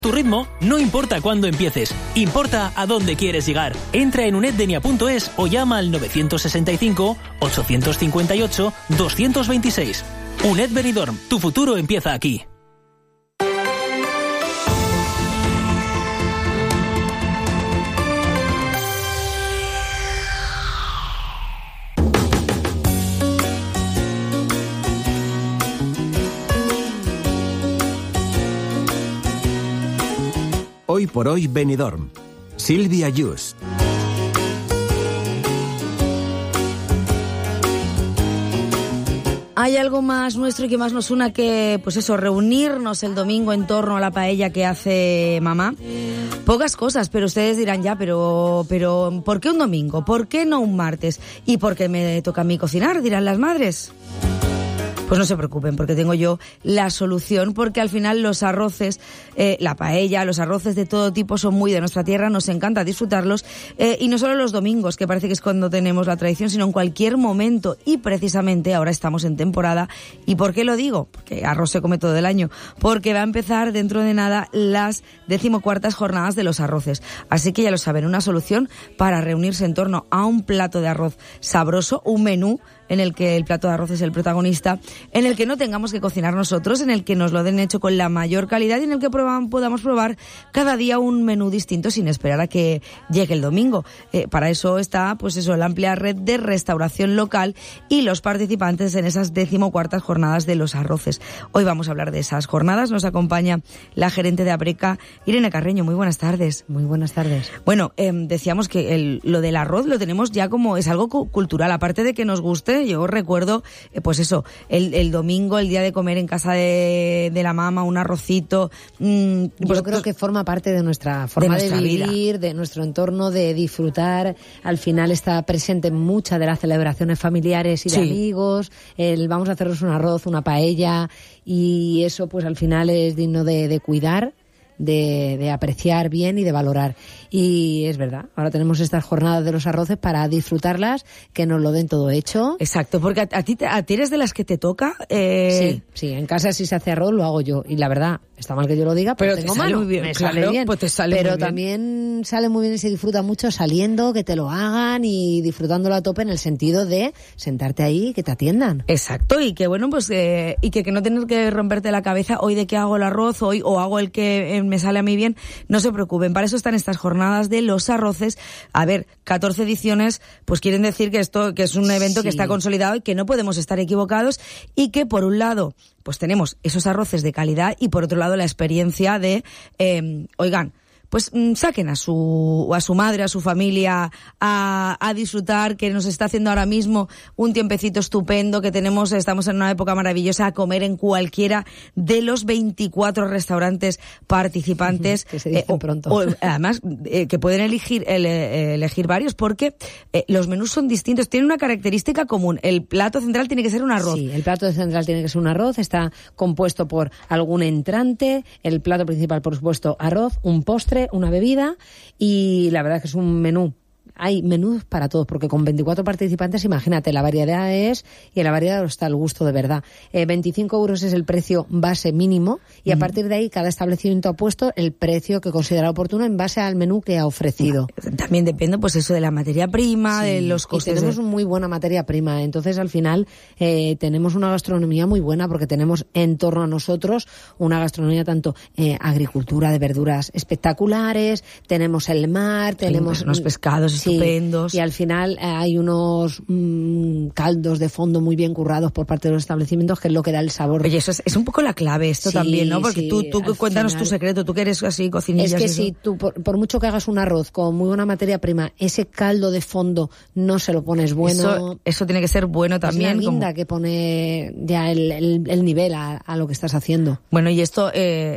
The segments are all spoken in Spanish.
Tu ritmo no importa cuándo empieces, importa a dónde quieres llegar. Entra en uneddenia.es o llama al 965-858-226. UNED Benidorm, tu futuro empieza aquí. Hoy por hoy Benidorm. Silvia Yus. ¿Hay algo más nuestro y que más nos una que, pues eso, reunirnos el domingo en torno a la paella que hace mamá? Pocas cosas, pero ustedes dirán ya, pero ¿por qué un domingo? ¿Por qué no un martes? ¿Y por qué me toca a mí cocinar? Dirán las madres. Pues no se preocupen, porque tengo yo la solución, porque al final los arroces, la paella, los arroces de todo tipo son muy de nuestra tierra, nos encanta disfrutarlos, y no solo los domingos, que parece que es cuando tenemos la tradición, sino en cualquier momento, y precisamente ahora estamos en temporada. ¿Y por qué lo digo? Porque arroz se come todo el año, porque va a empezar dentro de nada las 14ª jornadas de los arroces, así que ya lo saben, una solución para reunirse en torno a un plato de arroz sabroso, un menú en el que el plato de arroz es el protagonista, en el que no tengamos que cocinar nosotros, en el que nos lo den hecho con la mayor calidad y en el que podamos probar cada día un menú distinto sin esperar a que llegue el domingo. Para eso está, pues eso, la amplia red de restauración local y los participantes en esas 14ª jornadas de los arroces. Hoy vamos a hablar de esas jornadas. Nos acompaña la gerente de Abreca, Irene Carreño. Muy buenas tardes. Muy buenas tardes. Bueno, decíamos que lo del arroz lo tenemos ya como es algo cultural, aparte de que nos guste. Yo recuerdo, pues eso, el domingo, el día de comer en casa de la mamá, un arrocito. Yo creo que forma parte de nuestra forma de vivir, vida, de nuestro entorno, de disfrutar. Al final está presente en muchas de las celebraciones familiares y de amigos. Vamos a hacernos un arroz, una paella, y eso pues al final es digno de cuidar, de apreciar bien y de valorar. Y es verdad, ahora tenemos estas jornadas de los arroces para disfrutarlas, que nos lo den todo hecho. Exacto, porque a ti eres de las que te toca. Sí, en casa si se hace arroz lo hago yo, y la verdad, está mal que yo lo diga, pero tengo mano, muy bien, me sale bien. Pues te sale pero muy bien. También sale muy bien y se disfruta mucho saliendo, que te lo hagan y disfrutándolo a tope en el sentido de sentarte ahí y que te atiendan. Exacto, y que bueno, pues y que no tener que romperte la cabeza hoy de qué hago el arroz, hoy o hago el que me sale a mí bien. No se preocupen, para eso están estas jornadas de los arroces. A ver, 14 ediciones, pues quieren decir que esto, que es un evento que está consolidado y que no podemos estar equivocados, y que por un lado pues tenemos esos arroces de calidad y por otro lado la experiencia de oigan, pues saquen a su madre, a su familia a disfrutar, que nos está haciendo ahora mismo un tiempecito estupendo, que estamos en una época maravillosa, a comer en cualquiera de los 24 restaurantes participantes. Que se dicen pronto. Además, que pueden elegir varios, porque los menús son distintos, tienen una característica común. El plato central tiene que ser un arroz. Sí, el plato central tiene que ser un arroz, está compuesto por algún entrante, el plato principal, por supuesto, arroz, un postre, una bebida, y la verdad es que es un menú. Hay menús para todos, porque con 24 participantes, imagínate, la variedad es, y en la variedad está el gusto de verdad. 25 euros es el precio base mínimo, y a partir de ahí cada establecimiento ha puesto el precio que considera oportuno en base al menú que ha ofrecido. También depende, pues eso, de la materia prima, de los costes. Y tenemos muy buena materia prima, entonces al final tenemos una gastronomía muy buena, porque tenemos en torno a nosotros una gastronomía tanto agricultura de verduras espectaculares, tenemos el mar, tenemos unos pescados estupendos. Y al final hay unos caldos de fondo muy bien currados por parte de los establecimientos, que es lo que da el sabor. Oye, eso es un poco la clave esto también, ¿no? Porque tú cuéntanos tu secreto, tú que eres así cocinilla. Es que si tú, por mucho que hagas un arroz con muy buena materia prima, ese caldo de fondo no se lo pones bueno. Eso tiene que ser bueno también. Es una guinda que pone ya el nivel a lo que estás haciendo. Bueno, y esto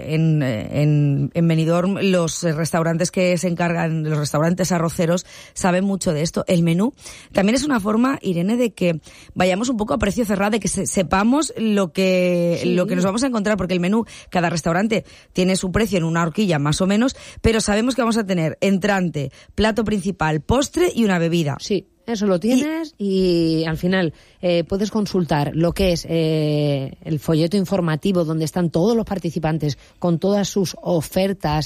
en Benidorm, los restaurantes que se encargan, los restaurantes arroceros, saben mucho de esto. El menú también es una forma, Irene, de que vayamos un poco a precio cerrado, de que sepamos lo que nos vamos a encontrar, porque el menú, cada restaurante tiene su precio en una horquilla más o menos, pero sabemos que vamos a tener entrante, plato principal, postre y una bebida. Sí. Eso lo tienes y al final puedes consultar lo que es el folleto informativo donde están todos los participantes con todas sus ofertas